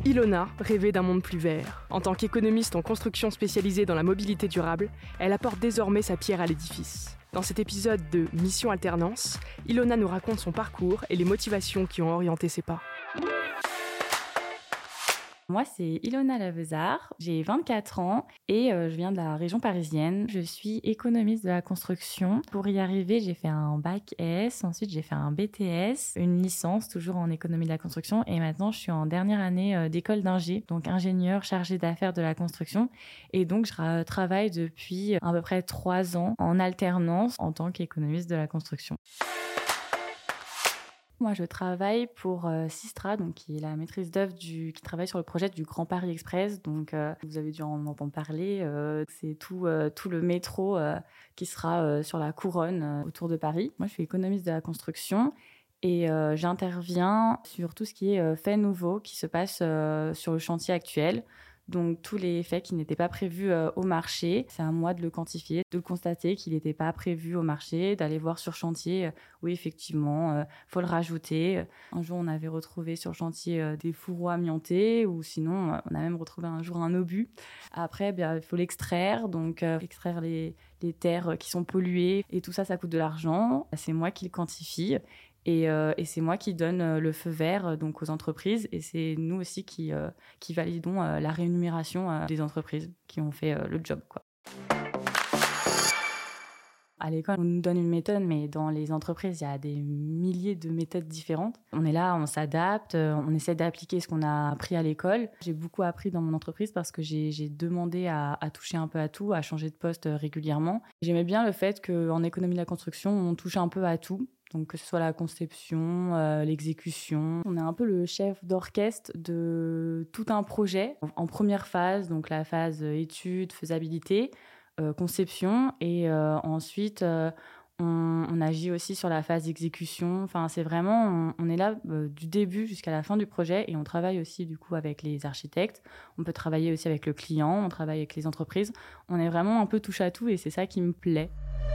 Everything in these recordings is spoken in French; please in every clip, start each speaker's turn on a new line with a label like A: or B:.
A: Ilona rêvait d'un monde plus vert. En tant qu'économiste en construction spécialisée dans la mobilité durable, elle apporte désormais sa pierre à l'édifice. Dans cet épisode de Mission Alternance, Ilona nous raconte son parcours et les motivations qui ont orienté ses pas.
B: Moi, c'est Ilona Lavezard, j'ai 24 ans et je viens de la région parisienne. Je suis économiste de la construction. Pour y arriver, j'ai fait un bac S, ensuite j'ai fait un BTS, une licence toujours en économie de la construction et maintenant je suis en dernière année d'école d'ingé, donc ingénieur chargé d'affaires de la construction. Et donc je travaille depuis à peu près 3 ans en alternance en tant qu'économiste de la construction. Moi, je travaille pour Systra, donc qui est la maîtrise d'œuvre qui travaille sur le projet du Grand Paris Express. Donc, vous avez dû en entendre parler. C'est tout le métro qui sera sur la couronne autour de Paris. Moi, je suis économiste de la construction et j'interviens sur tout ce qui est fait nouveau qui se passe sur le chantier actuel. Donc, tous les faits qui n'étaient pas prévus au marché, c'est à moi de le quantifier, de le constater qu'il n'était pas prévu au marché, d'aller voir sur chantier, oui, effectivement, faut le rajouter. Un jour, on avait retrouvé sur chantier des fourreaux amiantés, ou sinon, on a même retrouvé un jour un obus. Après, il faut l'extraire, donc extraire les terres qui sont polluées, et tout ça, ça coûte de l'argent. C'est moi qui le quantifie. Et c'est moi qui donne le feu vert donc aux entreprises et c'est nous aussi qui validons la rémunération des entreprises qui ont fait le job, quoi. À l'école, on nous donne une méthode, mais dans les entreprises, il y a des milliers de méthodes différentes. On est là, on s'adapte, on essaie d'appliquer ce qu'on a appris à l'école. J'ai beaucoup appris dans mon entreprise parce que j'ai demandé à toucher un peu à tout, à changer de poste régulièrement. J'aimais bien le fait qu'en économie de la construction, on touche un peu à tout. Donc que ce soit la conception, l'exécution. On est un peu le chef d'orchestre de tout un projet. En première phase, donc la phase étude, faisabilité, conception. Et ensuite, on agit aussi sur la phase exécution. Enfin, c'est vraiment, on est là du début jusqu'à la fin du projet. Et on travaille aussi du coup avec les architectes. On peut travailler aussi avec le client, on travaille avec les entreprises. On est vraiment un peu touche à tout et c'est ça qui me plaît.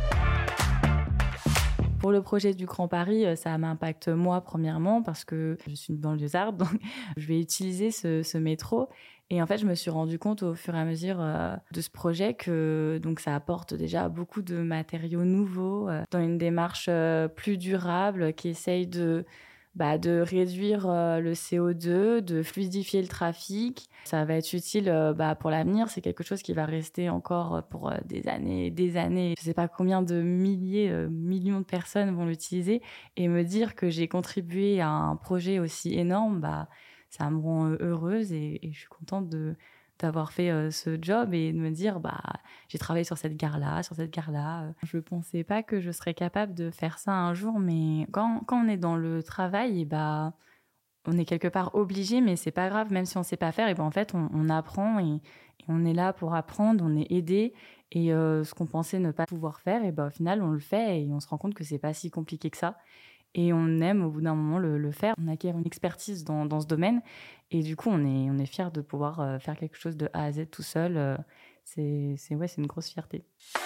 B: Pour le projet du Grand Paris, ça m'impacte moi premièrement parce que je suis une banlieusarde, donc je vais utiliser ce métro. Et en fait, je me suis rendu compte au fur et à mesure de ce projet que donc ça apporte déjà beaucoup de matériaux nouveaux dans une démarche plus durable qui essaye de réduire le CO2, de fluidifier le trafic. Ça va être utile pour l'avenir. C'est quelque chose qui va rester encore pour des années et des années. Je sais pas combien de millions de personnes vont l'utiliser. Et me dire que j'ai contribué à un projet aussi énorme, ça me rend heureuse et je suis contente d'avoir fait ce job et de me dire j'ai travaillé sur cette gare-là. Je pensais pas que je serais capable de faire ça un jour, mais quand on est dans le travail, on est quelque part obligé, mais c'est pas grave, même si on sait pas faire, en fait on apprend et on est là pour apprendre, on est aidé et ce qu'on pensait ne pas pouvoir faire, au final on le fait et on se rend compte que c'est pas si compliqué que ça. Et on aime au bout d'un moment le faire. On acquiert une expertise dans ce domaine. Et du coup, on est fiers de pouvoir faire quelque chose de A à Z tout seul. C'est une grosse fierté.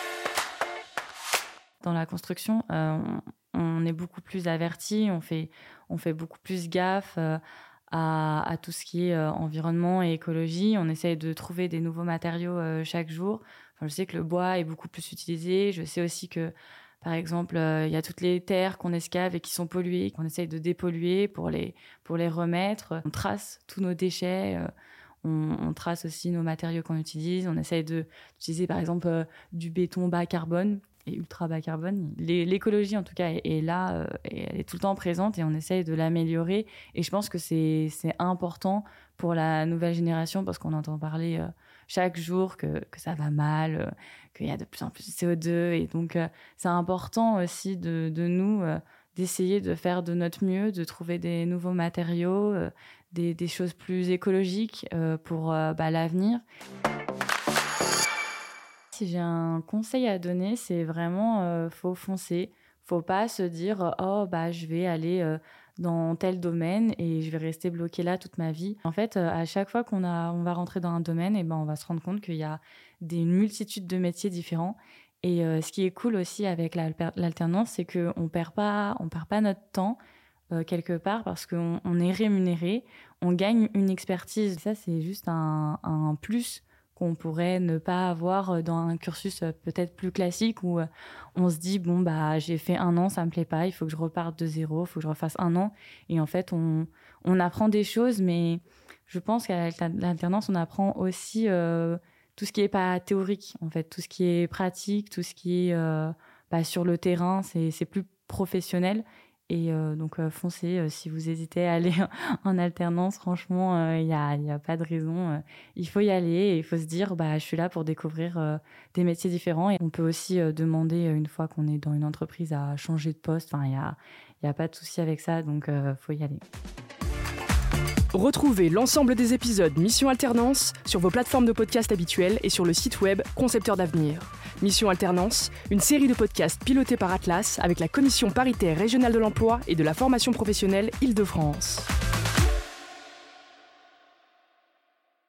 B: Dans la construction, on est beaucoup plus averti. On fait beaucoup plus gaffe à tout ce qui est environnement et écologie. On essaye de trouver des nouveaux matériaux chaque jour. Enfin, je sais que le bois est beaucoup plus utilisé. Je sais aussi que par exemple, il y a toutes les terres qu'on escave et qui sont polluées, qu'on essaye de dépolluer pour les remettre. On trace tous nos déchets, on trace aussi nos matériaux qu'on utilise. On essaye d'utiliser par exemple du béton bas carbone et ultra bas carbone. L'écologie en tout cas est là, et elle est tout le temps présente et on essaye de l'améliorer. Et je pense que c'est important pour la nouvelle génération parce qu'on entend parler chaque jour que ça va mal, qu'il y a de plus en plus de CO2 et donc c'est important aussi de nous d'essayer de faire de notre mieux, de trouver des nouveaux matériaux, des choses plus écologiques pour l'avenir. Si j'ai un conseil à donner, c'est vraiment faut foncer. Faut pas se dire je vais aller dans tel domaine et je vais rester bloqué là toute ma vie. En fait, à chaque fois on va rentrer dans un domaine, on va se rendre compte qu'il y a une multitude de métiers différents. Et ce qui est cool aussi avec l'alternance, c'est que on perd pas notre temps. quelque part parce qu'on est rémunéré, on gagne une expertise. Ça, c'est juste un plus qu'on pourrait ne pas avoir dans un cursus peut-être plus classique où on se dit, bon, bah, j'ai fait 1 an, ça me plaît pas, il faut que je reparte de zéro, il faut que je refasse 1 an. Et en fait, on apprend des choses, mais je pense qu'à l'alternance, on apprend aussi tout ce qui est pas théorique, en fait, tout ce qui est pratique, tout ce qui est sur le terrain, c'est plus professionnel. Et donc, foncez si vous hésitez à aller en alternance. Franchement, il y a pas de raison. Il faut y aller et il faut se dire, je suis là pour découvrir des métiers différents. Et on peut aussi demander, une fois qu'on est dans une entreprise, à changer de poste. Enfin, il y a pas de souci avec ça, donc faut y aller.
A: Retrouvez l'ensemble des épisodes Mission Alternance sur vos plateformes de podcast habituelles et sur le site web Concepteur d'avenir. Mission Alternance, une série de podcasts pilotés par Atlas avec la Commission paritaire régionale de l'emploi et de la formation professionnelle Île-de-France.